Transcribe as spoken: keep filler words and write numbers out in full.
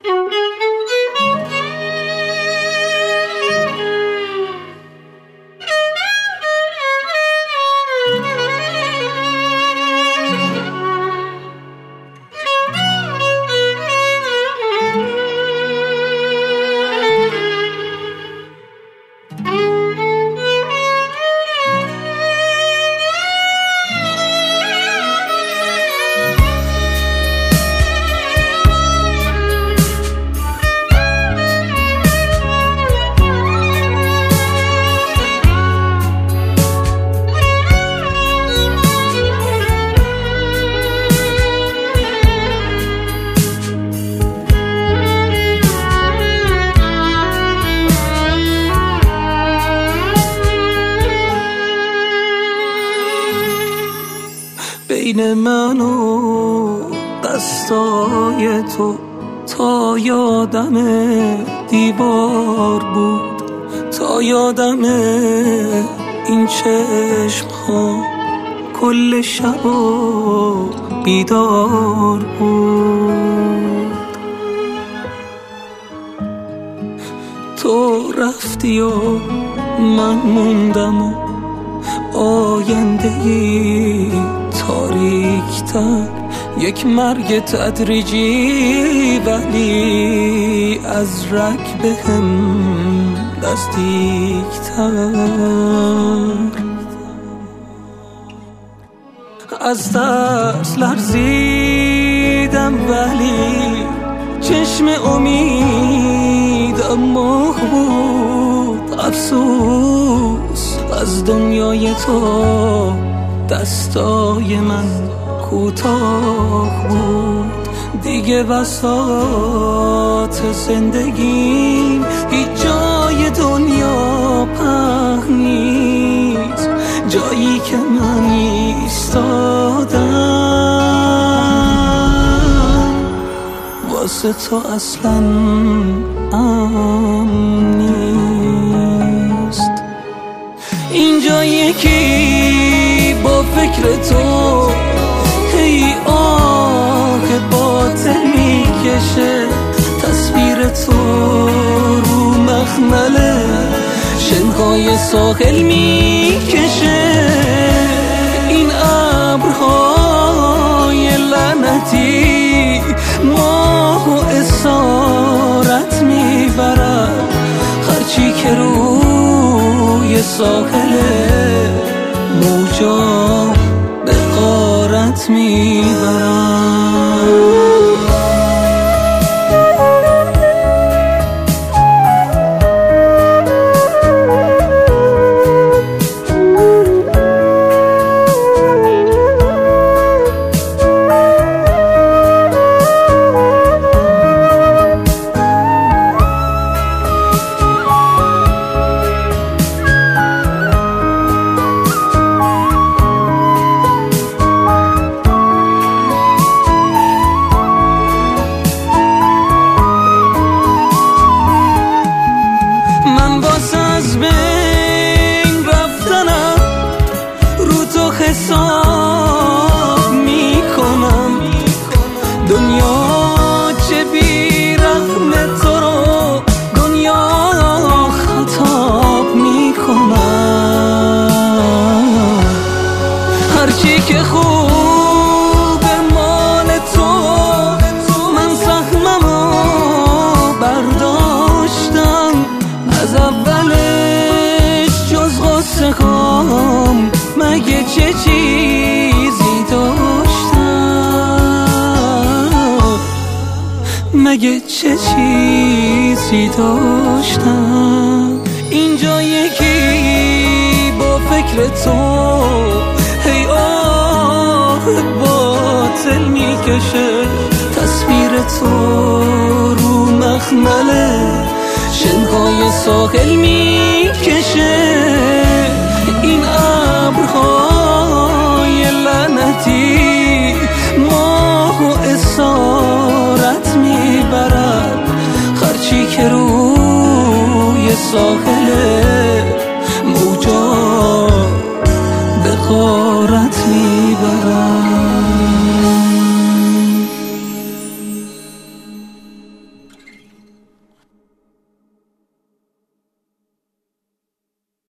بین من و دستای تو تا یادم دیوار بود، تا یادم این چشم ها کل شب و بیدار بود. تو رفتی و من موندم و آینده‌ای تاریک‌تر، یک مرگ تدریجی ولی از رگ بهم نزدیک‌تر. از ترس لرزیدم ولی چشم امیدم ماه بود. افسوس از دنیای تو دستای من کوتاه بود. دیگه بساط زندگیم هیچ جای دنیا پهن نیست، جایی که من ایستادم واسه تو اصلا امن نیست. اینجا یکی با فکر تو هی آه باطل میکشه، تصویر تو رو مخمل شنهای ساحل میکشه. این ابرهای لعنتی ماه و اسارت میبرد، هرچی که روی ساحل موجا به غارت میبرد. حساب میکنم دنیا چه بی‌رحم تو رو دنیا خطاب میکنم. هرچی که خوب مال تو من سهممو برداشتم، از اولش جز غصه هام مگه چه چیزی داشتم، مگه چه چیزی داشتم. اینجا یکی با فکر تو هی آه باطل میکشه، تصویر تو رو مخمل شنهای ساحل میکشه. این ابرهای لعنتی ماه و اسارت میبرد، هرچی که روی ساحل